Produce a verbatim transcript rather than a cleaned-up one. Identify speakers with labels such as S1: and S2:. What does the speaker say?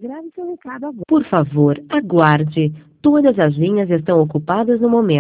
S1: Grave seu recado agora.
S2: Por favor, aguarde. Todas as linhas estão ocupadas no momento.